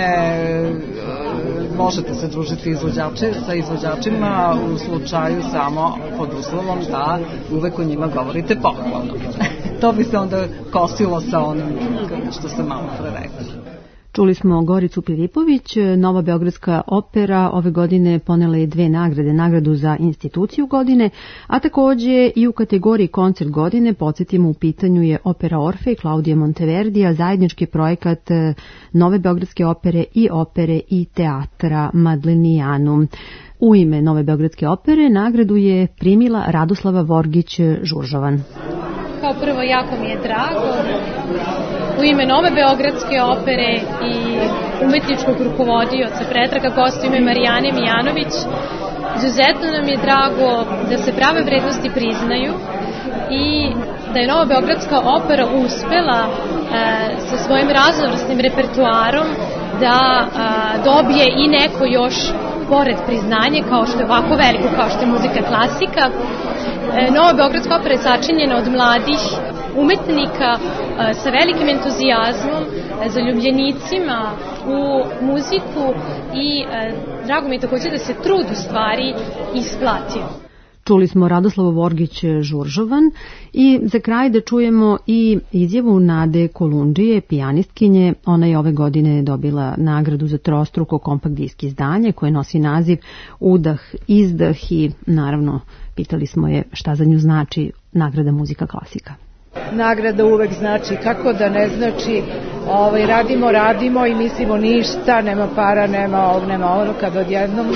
možete se družiti izvođači, sa izvođačima u slučaju samo pod uslovom da uvek o njima govorite pohvalno. To bi se onda kosilo sa onim što sam malo pre rekla. Čuli smo Goricu Pilipović. Nova Beogradska opera ove godine ponela je dve nagrade, nagradu za instituciju godine, a takođe i u kategoriji koncert godine, podsjetimo, u pitanju je opera Orfej Klaudije Monteverdija, zajednički projekat Nove Beogradske opere i opere i teatra Madlenijanu. U ime Nove Beogradske opere nagradu je primila Radoslava Vorgić-Žuržovan. Kao prvo, jako mi je drago u ime Nove Beogradske opere i umetničkog rukovodioca Predraga Gosta, ime Marijane Mijanović. Izuzetno nam je drago da se prave vrednosti priznaju i da je Nova Beogradska opera uspela e, sa svojim raznovrsnim repertoarom da e, dobije i neko još pored priznanje, kao što je ovako veliko, kao što je muzika klasika. E, Nova Beogradska opera je sačinjena od mladih umetnika e, sa velikim entuzijazmom, e, zaljubljenicima u muziku i e, drago mi je takođe da se trud u stvari isplati. Čuli smo Radoslavu Vorgić-Žuržovan i za kraj da čujemo i izjavu Nade Kolundžije, pijanistkinje. Ona je ove godine dobila nagradu za trostruko kompakt disk izdanje koje nosi naziv Udah, izdah i naravno pitali smo je šta za nju znači nagrada muzika klasika. Nagrada uvek znači, kako da ne znači, ovaj, radimo, radimo i mislimo ništa, nema para, nema ovog, nema ono, kad odjednom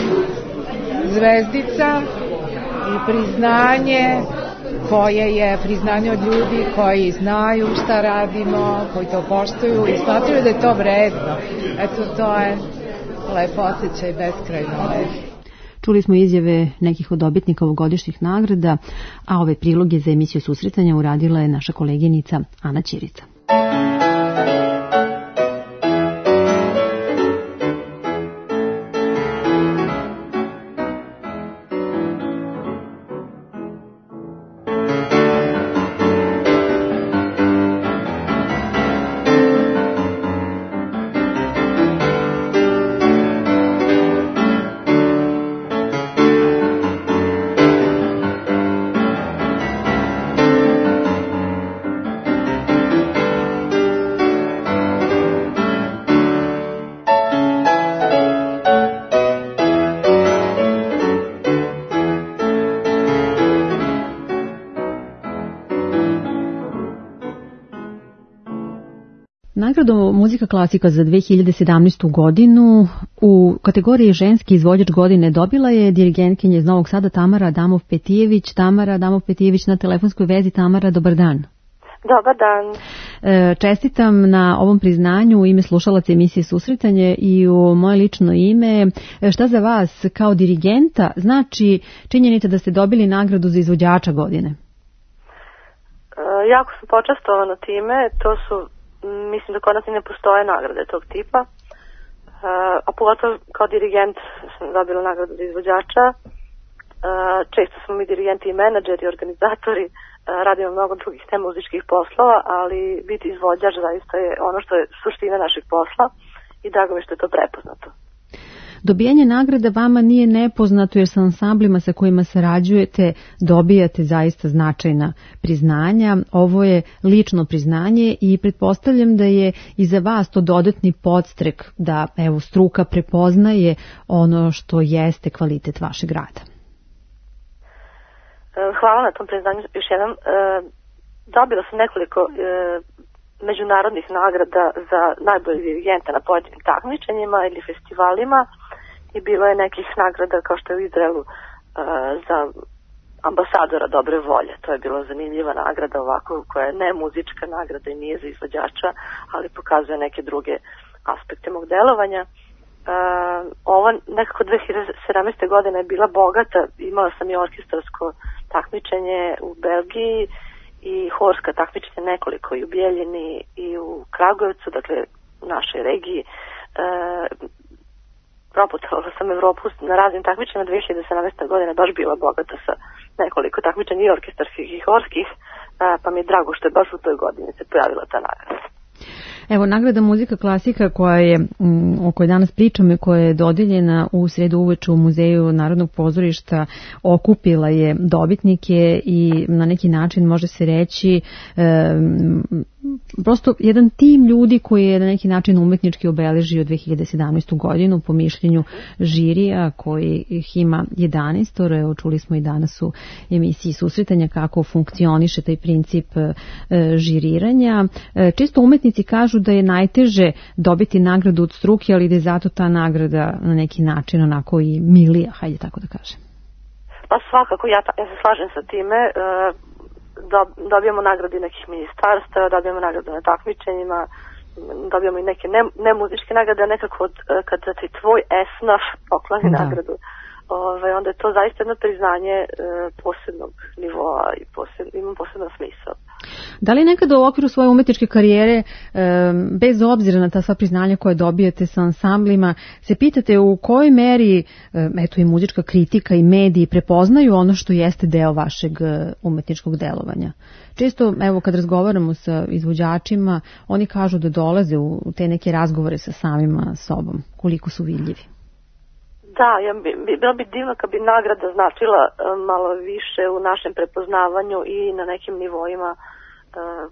zvezdica i priznanje koje je priznanje od ljudi koji znaju šta radimo, koji to poštuju i smatruju da je to vredno. Eto, to je lepo osjećaj, beskrajno lepo. Čuli smo izjave nekih od dobitnika ovogodišnjih nagrada, a ove priloge za emisiju Susretanja uradila je naša koleginica Ana Ćirica. Nagradom muzika klasika za dve hiljade sedamnaestu. godinu u kategoriji ženski izvođač godine dobila je dirigentkinja iz Novog Sada Tamara Adamov-Petijević. Tamara Adamov-Petijević na telefonskoj vezi. Tamara, dobar dan. Dobar dan. Čestitam na ovom priznanju u ime slušalaca emisije Susretanje i u moje lično ime. Šta za vas kao dirigenta znači činjenica da ste dobili nagradu za izvođača godine? Jako sam počastovana time, to su, mislim da kod nas i ne postoje nagrade tog tipa, a pogotovo kao dirigent sam dobila nagradu za izvođača. Često smo mi dirigenti i menadžeri, organizatori, radimo mnogo drugih ne muzičkih poslova, ali biti izvođač zaista je ono što je suština našeg posla i drago mi što je to prepoznato. Dobijanje nagrada vama nije nepoznato jer sa ansamblima sa kojima sarađujete dobijate zaista značajna priznanja. Ovo je lično priznanje i pretpostavljam da je i za vas to dodatni podstrek da evo struka prepoznaje ono što jeste kvalitet vašeg rada. Hvala na tom priznanju još jednom. Dobila sam nekoliko međunarodnih nagrada za najbolji dirigenta na pojedinim takmičenjima ili festivalima i bilo je nekih nagrada kao što je u Izraelu za ambasadora dobre volje. To je bila zanimljiva nagrada ovako, koja je ne muzička nagrada i nije za izvođača, ali pokazuje neke druge aspekte mog delovanja. Uh, ovo nekako dve hiljade sedamnaeste. godine je bila bogata, imala sam i orkestarsko takmičenje u Belgiji i horska takmičenja nekoliko i u Bijeljini i u Kragujevcu, dakle u našoj regiji. Uh, proputovala sam Evropu na raznim takmičenjima. Dve hiljade sedamnaeste. godine baš bila bogata sa nekoliko takmičenja i orkestarskih i horskih, uh, pa mi je drago što je baš u toj godini se pojavila ta nagrada. Evo, nagrada Muzika klasika koja je, o kojoj danas pričamo i koja je dodijeljena u sredu uveče u Muzeju Narodnog pozorišta, okupila je dobitnike i na neki način može se reći e, prosto jedan tim ljudi koji je na neki način umetnički obeležio dve hiljade sedamnaestu. godinu po mišljenju žirija koji ih ima jedanaest. Evo, čuli smo i danas u emisiji susretanja kako funkcioniše taj princip e, žiriranja. E, često umetnici kažu da je najteže dobiti nagradu od struke, ali da je zato ta nagrada na neki način onako i milija, hajde tako da kažem. Pa svakako, ja, ja se slažem sa time. E, dobijamo nagrade nekih ministarstva, dobijamo nagrade na takmičenjima, dobijamo i neke ne, ne muzičke nagrade, nekako od, kada ti tvoj esnaf pokloni da. nagradu, ove, onda je to zaista jedno priznanje e, posebnog nivoa i poseb, ima poseban smisao. Da li nekada u okviru svoje umetničke karijere, bez obzira na ta sva priznanja koje dobijete sa ansamblima, se pitate u kojoj meri, eto i muzička kritika i mediji prepoznaju ono što jeste deo vašeg umetničkog delovanja? Često, evo, kad razgovaramo sa izvođačima, oni kažu da dolaze u te neke razgovore sa samima sobom, koliko su vidljivi. Da, ja bi, bilo bi divno kad bi nagrada značila uh, malo više u našem prepoznavanju i na nekim nivoima, uh,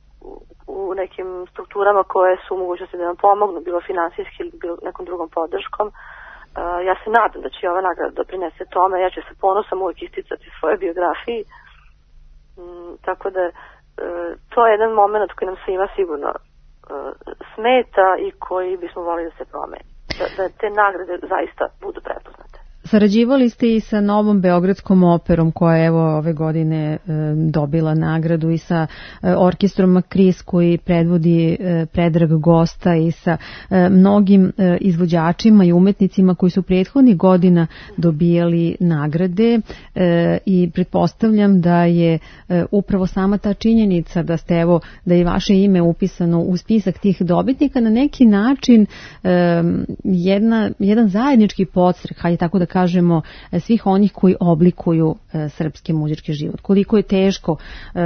u nekim strukturama koje su u mogućnosti da nam pomognu, bilo finansijski ili bilo nekom drugom podrškom. Uh, ja se nadam da će ova nagrada doprinese tome, ja ću se ponosom uvijek isticati svoje biografiji, um, tako da uh, to je jedan moment koji nam svima sigurno uh, smeta i koji bismo volili da se promeni. Da, da te nagrade zaista budu prepoznate. Sarađivali ste i sa Novom Beogradskom operom koja je evo ove godine e, dobila nagradu i sa e, orkestrom Makris koji predvodi e, Predrag Gosta i sa e, mnogim e, izvođačima i umetnicima koji su prethodnih godina dobijali nagrade e, i pretpostavljam da je e, upravo sama ta činjenica da ste evo da je vaše ime upisano u spisak tih dobitnika na neki način e, jedna, jedan zajednički podstrek, hajde tako da kažemo, svih onih koji oblikuju e, srpski muzički život. Koliko je teško e,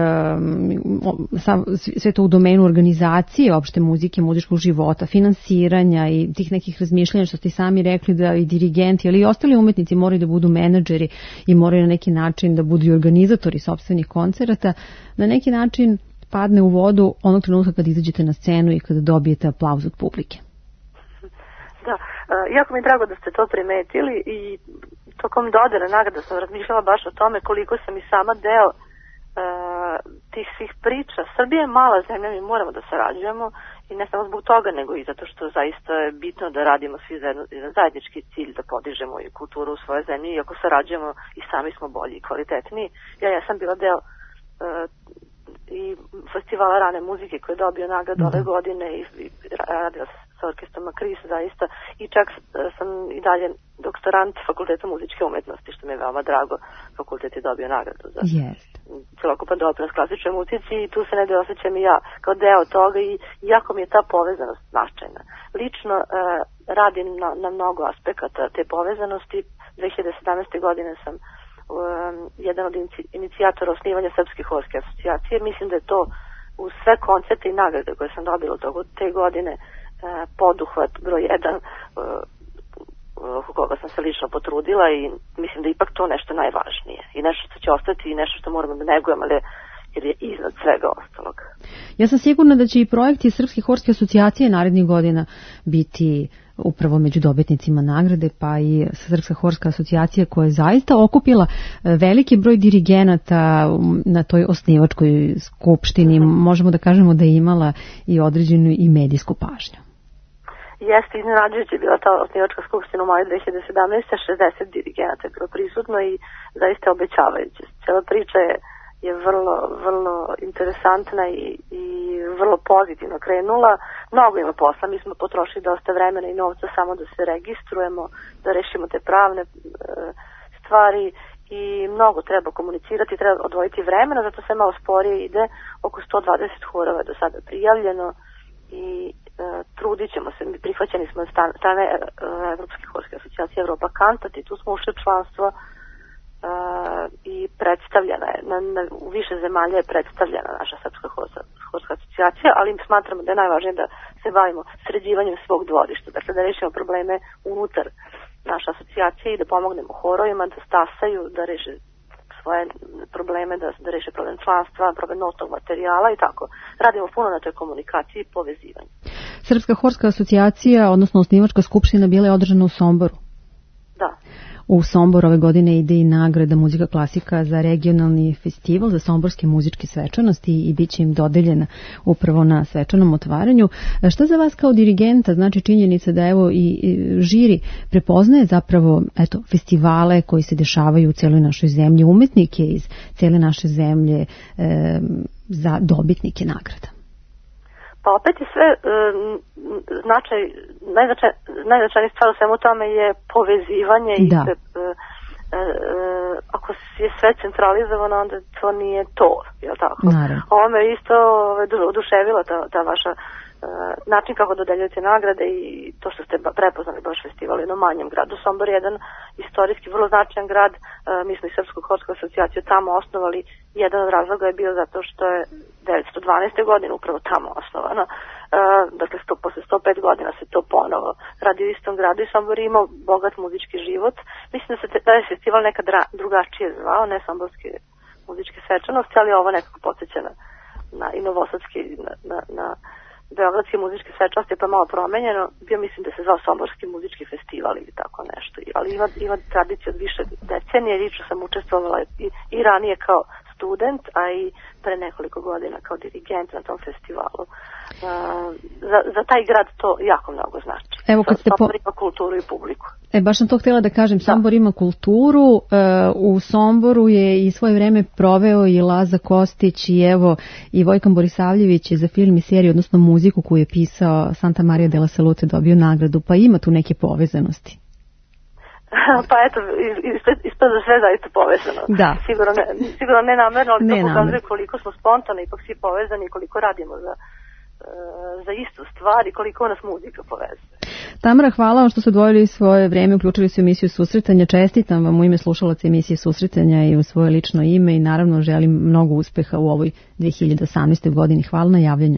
sve to u domenu organizacije opšte muzike, muzičkog života, finansiranja i tih nekih razmišljanja što ste sami rekli da i dirigenti, ali i ostali umetnici moraju da budu menadžeri i moraju na neki način da budu i organizatori sopstvenih koncerata, na neki način padne u vodu onog trenutka kad izađete na scenu i kada dobijete aplauz od publike. Da, jako mi je drago da ste to primetili i tokom dodele nagrada sam razmišljala baš o tome koliko sam i sama deo uh, tih svih priča. Srbija je mala zemlja, mi moramo da sarađujemo i ne samo zbog toga, nego i zato što zaista je bitno da radimo svi za jedan zajednički cilj, da podižemo i kulturu u svojoj zemlji i ako sarađujemo i sami smo bolji i kvalitetniji. Ja, ja sam bila deo uh, i festivala rane muzike koji je dobio nagradu ove godine i, i radila sa orkestrom Makris zaista i čak sam i dalje doktorant Fakulteta muzičke umetnosti, što mi je veoma drago. Fakultet je dobio nagradu za yes. celokupan doprinos klasičnoj muzici i tu se negde osjećam i ja kao deo toga i jako mi je ta povezanost značajna. Lično uh, radim na, na mnogo aspekata te povezanosti. dve hiljade sedamnaeste. godine sam um, jedan od inicijatora osnivanja Srpske horske asocijacije. Mislim da je to uz sve koncerte i nagrade koje sam dobila togo te godine poduhvat broj jedan oko koga sam se lično potrudila i mislim da je ipak to nešto najvažnije i nešto što će ostati i nešto što moramo da negujemo, ali jer je iznad svega ostalog. Ja sam sigurna da će i projekti Srpske horske asocijacije narednih godina biti upravo među dobitnicima nagrade, pa i Srpska horska asocijacija koja je zaista okupila veliki broj dirigenata na toj osnivačkoj skupštini. Možemo da kažemo da je imala i određenu i medijsku pažnju. jeste iznenađujuće bila ta osnivačka skupština u maju dve hiljade sedamnaeste. šezdeset dirigenata je bilo prisutno i zaista obećavajuće. Cijela priča je, je vrlo, vrlo interesantna i, i vrlo pozitivno krenula. Mnogo ima posla, mi smo potrošili dosta vremena i novca samo da se registrujemo, da rešimo te pravne e, stvari i mnogo treba komunicirati, treba odvojiti vremena, zato se malo sporije ide, oko sto dvadeset horova je do sada prijavljeno i e, trudit ćemo se, mi prihvaćeni smo od strane e, Evropske horske asocijacije Evropa Kantat i tu smo ušli članstvo e, i predstavljena je, na, na, u više zemalja je predstavljena naša Srpska horska, horska asocijacija, ali smatramo da je najvažnije da se bavimo sređivanjem svog dvorišta, dakle da rešimo probleme unutar naše asocijacije i da pomognemo horovima da stasaju, da reše svoje probleme, da, da reše problem članstva, problem notnog materijala i tako. Radimo puno na toj komunikaciji i povezivanju. Srpska horska asocijacija, odnosno osnivačka skupština, bila je održana u Somboru. Da. U Sombor ove godine ide i nagrada Muzika klasika za regionalni festival za somborske muzičke svečanosti i bit će im dodeljena upravo na svečanom otvaranju. Šta za vas kao dirigenta znači činjenica da evo i žiri prepoznaje zapravo eto, festivale koji se dešavaju u cijeloj našoj zemlji, umetnike iz cijele naše zemlje e, za dobitnike nagrada? Pa opet je sve, značaj, najznačaj, najznačajnija stvar u svemu tome je povezivanje i se, e, e, ako je sve centralizovano, onda to nije to, jel tako? Naravno. Ovo me isto oduševila ta, ta vaša način kako dodeljujete nagrade i to što ste prepoznali baš festival u jednom manjem gradu. Sombor je jedan istorijski vrlo značajan grad, mi smo i Srpsku horsku asocijaciju tamo osnovali, jedan od razloga je bio zato što je devetsto dvanaeste. godine upravo tamo osnovano, dakle sto, posle sto pet godina se to ponovo radi u istom gradu i Sombor je imao bogat muzički život. Mislim da se taj festival nekad drugačije zvao, ne somborske muzičke svečanosti, ali ovo nekako podsjeća na, na i novosadski, na, na, na beogradske muzičke svečanosti je pa malo promenjeno, bio mislim da se zvao Somborski muzički festival ili tako nešto, ali ima, ima tradiciju od više decenije, lično sam učestvovala i, i ranije kao student, a i pre nekoliko godina kao dirigent na tom festivalu. Uh, za, za taj grad to jako mnogo znači. Evo kad ste po... Sombor ima kulturu i publiku. E, baš sam to htjela da kažem, Sombor da. ima kulturu, uh, u Somboru je i svoje vreme proveo i Laza Kostić i evo i Vojkan Borisavljević je za film i seriju, odnosno muziku koju je pisao Santa Maria della Salute dobio nagradu, pa ima tu neke povezanosti. Pa eto, ispada sve zaista povezano. Da. Sigurno ne, sigurno ne namerno, ali ne to pokazuje koliko smo spontano ipak svi povezani i koliko radimo za, za istu stvar i koliko nas muzika povezuje. Tamara, hvala vam što ste odvojili svoje vreme, uključili su emisiju Susretanja. Čestitam vam u ime slušalaca emisije Susretanja i u svoje lično ime i naravno želim mnogo uspeha u ovoj dve hiljade osamnaeste. godini. Hvala na javljanju.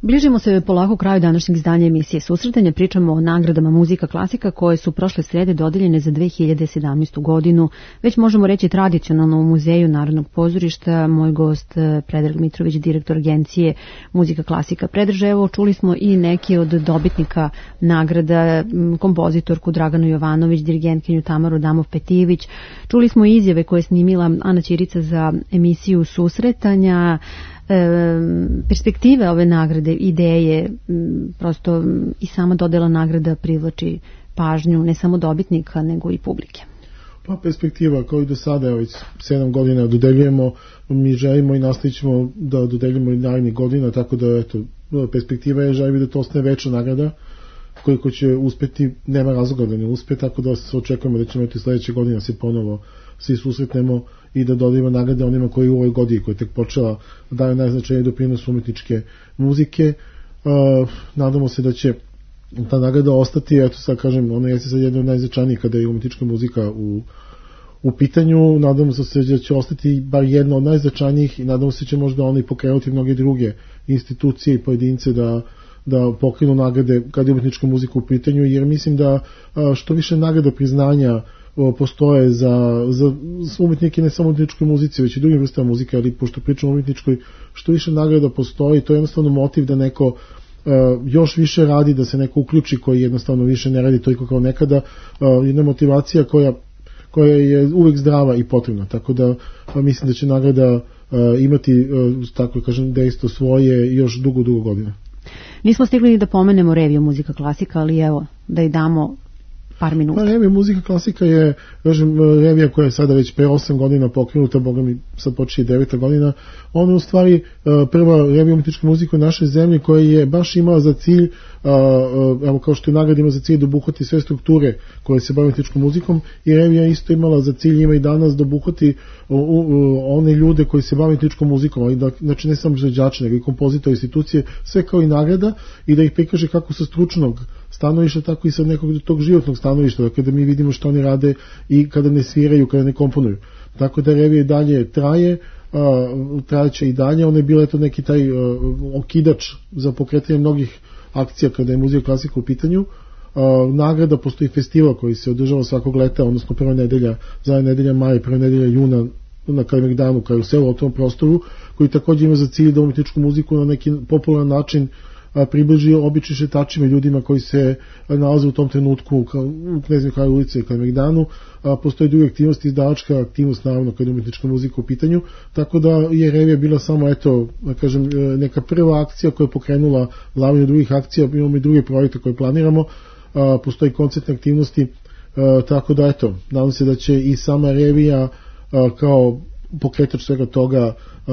Bližimo se polako kraju današnjeg izdanja emisije Susretanja. Pričamo o nagradama Muzika klasika koje su prošle srede dodeljene za dve hiljade sedamnaestu godinu. Već možemo reći tradicionalno u Muzeju Narodnog pozorišta. Moj gost Predrag Mitrović, direktor agencije Muzika klasika. Predraž, evo čuli smo i neki od dobitnika nagrada, kompozitorku Draganu Jovanović, dirigentkinju Tamaru Damov-Petijević. Čuli smo izjave koje je snimila Ana Ćirica za emisiju Susretanja. Perspektive ove nagrade, ideje, prosto i sama dodela nagrada privlači pažnju ne samo dobitnika nego i publike. Pa perspektiva, kao i do sada, već sedam godina dodeljujemo, mi želimo i nastavićemo da dodeljujemo i narednih godina, tako da eto, perspektiva je želimo da to ostane veća nagrada, koliko će uspeti, nema razloga da ne uspe, tako da se očekujemo da ćemo eto sledeće godine se ponovo svi susretnemo i da dodajemo nagrade onima koji u ovoj godini, koji je tek počela, daju najznačajniji doprinos umetničke muzike. Uh, nadamo se da će ta nagrada ostati, eto sad kažem, ona je sad jedna od najznačajnijih kada je umetnička muzika u, u pitanju. Nadamo se da će ostati bar jedna od najznačajnijih i nadamo se da će možda oni pokrenuti mnoge druge institucije i pojedince da da pokrenu nagrade kada je umetnička muzika u pitanju, jer mislim da što više nagrada priznanja postoje za, za umetnike, ne samo umetničkoj muzici, već i drugim vrstama muzike, ali pošto pričamo o umetničkoj, što više nagrada postoji, to je jednostavno motiv da neko uh, još više radi, da se neko uključi koji jednostavno više ne radi toliko kao nekada, uh, jedna motivacija koja, koja je uvek zdrava i potrebna, tako da uh, mislim da će nagrada uh, imati, uh, tako kažem, dejstvo svoje još dugo, dugo godina. Nismo stigli ni da pomenemo reviju Muzika klasika, ali evo, da i damo par minuta. Pa revija Muzika klasika je, kažem, revija koja je sada već pre osam godina pokrenuta, boga mi sad počeće i deveta godina. Ona je u stvari prva revija umetničke muzike u našoj zemlji koja je baš imala za cilj, evo kao što je nagrada ima za cilj da obuhvati sve strukture koje se bave umetničkom muzikom, i revija isto imala za cilj, ima i danas, da obuhvati one ljude koji se bave umetničkom muzikom, ali da, znači ne samo izvođače, nego i kompozitori, institucije, sve kao i nagrada, i da ih prikaže kako sa stručnog stanovišta, tako i sa nekog tog životnog stanovišta, dakle da mi vidimo što oni rade i kada ne sviraju, kada ne komponuju. Tako da revija i dalje traje, uh, trajeće i dalje, ona je bila eto neki taj uh, okidač za pokretanje mnogih akcija kada je muzika klasika u pitanju. Uh, nagrada, postoji festival koji se održava svakog leta, odnosno prva nedelja, zadnja nedelja maja, prva nedelja juna na Kalemegdanu, kao u selu, u tom prostoru, koji također ima za cilj da umetničku muziku na neki popularan način približi običnim šetačima, ljudima koji se nalaze u tom trenutku u Knezine Mihajlo ulici i Kalemegdanu. Postoje druge aktivnosti, izdavačka aktivnost, naravno, kada je umetnička muzika u pitanju, tako da je revija bila samo, eto, kažem, neka prva akcija koja je pokrenula lavinu drugih akcija, imamo i druge projekte koje planiramo, postoji koncertne aktivnosti, tako da, eto, nadam se da će i sama revija kao pokretač svega toga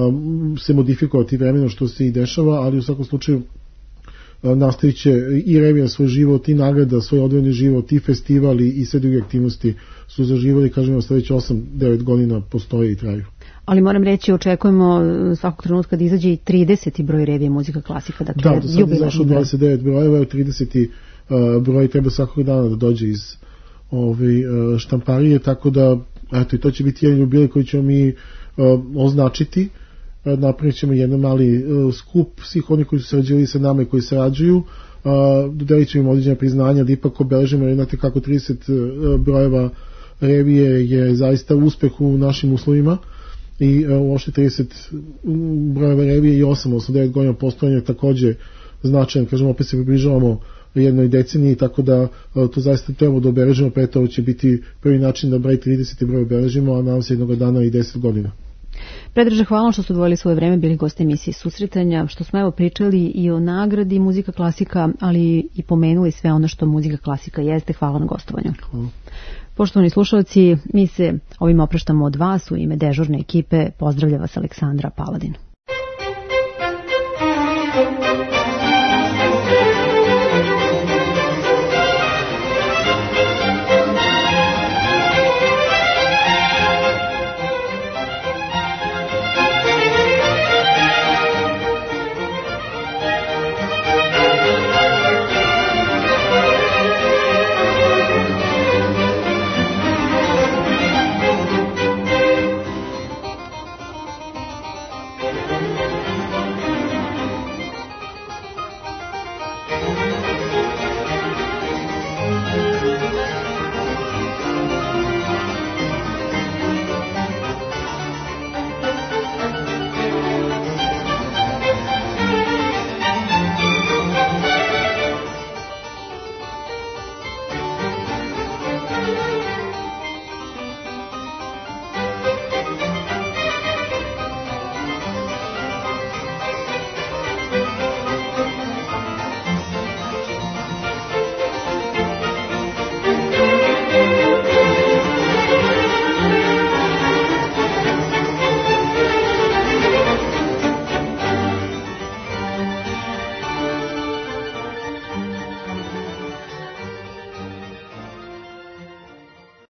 se modifikovati vremenom, što se i dešava, ali u svakom slučaju nastavit će i revija svoj život, i nagrada svoj odvojeni život, i festivali i sve druge aktivnosti su zaživali, kažemo, već osam devet godina postoje i traju. Ali moram reći, očekujemo svakog trenutka da izađe i trideseti broj revije Muzika klasika. Dakle, da, do sada je zašlo dvadeset devet brojeva, trideseti broj treba svakog dana da dođe iz ove štamparije, tako da, eto, i to će biti jedan jubilej koji ćemo mi označiti. Napravit ćemo jedan mali uh, skup svih onih koji su sarađivali sa nama i koji sarađuju, uh, dodelit ćemo im određena priznanja, da ipak obeležimo, jer znate kako trideset uh, brojeva revije je zaista uspeh u našim uslovima, i uh, uopšte trideset brojeva revije i osam, odnosno devet godina postojanja je takođe značajan, kažemo, opet se približavamo jednoj deceniji, tako da uh, to zaista trebamo da obeležimo, pre to će biti prvi način da broj trideset broj obeležimo, a nadam se jednog dana i deset godina. Predraže, hvala što ste odvojili svoje vreme, bili goste emisije Susretanja, što smo evo pričali i o nagradi Muzika klasika, ali i pomenuli sve ono što Muzika klasika jeste. Hvala na gostovanju. Hvala. Poštovani slušalci, mi se ovim opraštamo od vas. U ime dežurne ekipe pozdravlja vas Aleksandra Paladin.